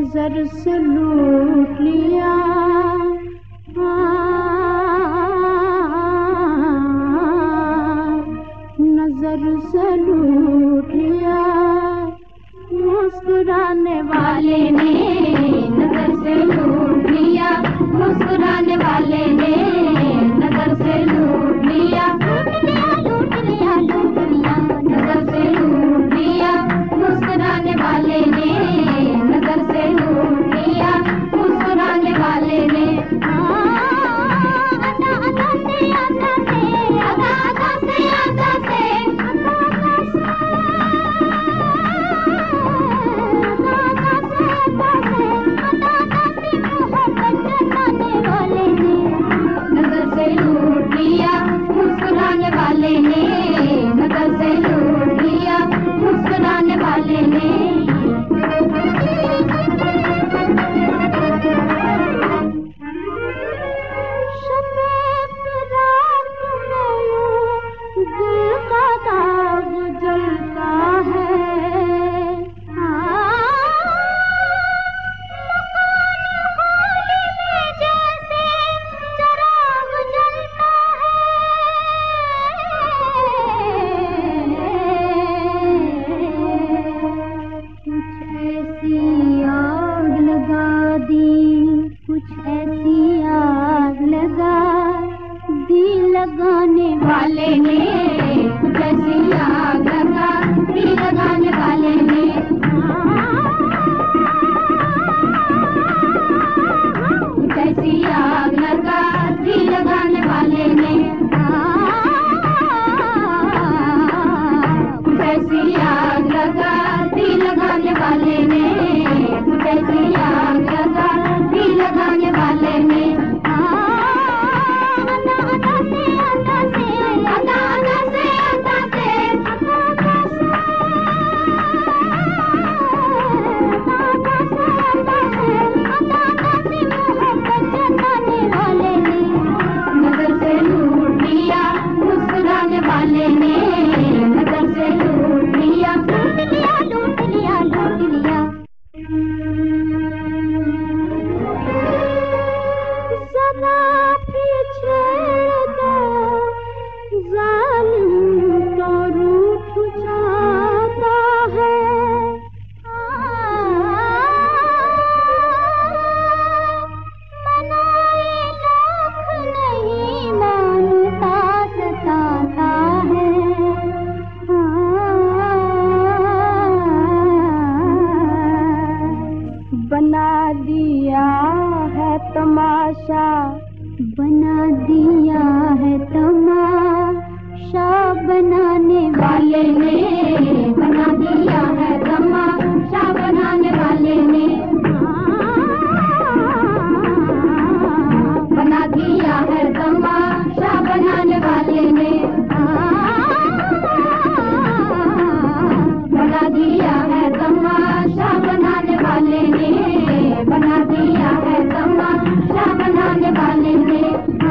नजर से लूट लिया, नजर से लूट लिया, मुस्कुराने वाले ने नजर से लूट लिया, मुस्कुराने वाले ने नजर से लूट लिया, लूट लिया, लूट लिया, नजर से लूट लिया, मुस्कुराने वाले ने नजर से लूट लिया, मुस्कुराने वाले ने मुस्कुराने वाले ने नजर से लूट लिया, मुस्कुराने वाले ने दिल का दाग जलता है, लगाने वाले ने जैसी आग लगा, दिल लगाने वाले ने जैसी आग लगा, दिल लगाने वाले ने जैसी आग लगा, दिल लगाने वाले ने जैसी आग लगा, दिल लगाने वाले ने बना दिया है तमाशा, बना दिया है तमाशा, बनाने वाले ने बना दिया है तमाशा, बनाने वाले ने बना दिया है तमाशा, बनाने वाले ने बना दिया है तमाशा, बनाने वाले ने बना दिया है तमाशा, बनाने वाले ने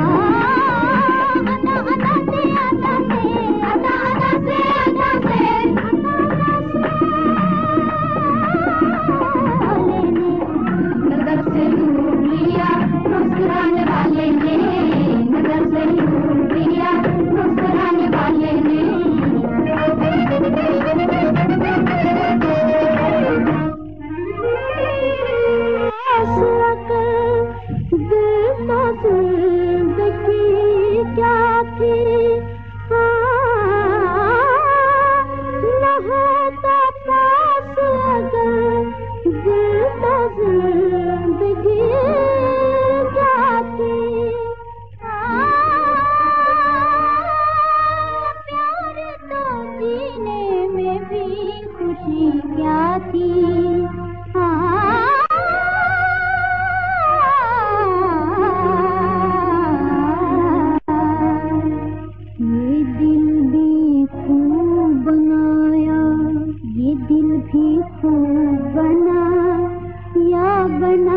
नजर से लूट लिया, मुस्कुराने वाले ने नजर से लूट लिया, मुस्कुराने वाले ने जिंदगी क्या थी, न होता पास अगर दिल तो जिंदगी क्या थी, प्यार तो जीने में भी खुशी क्या थी, बना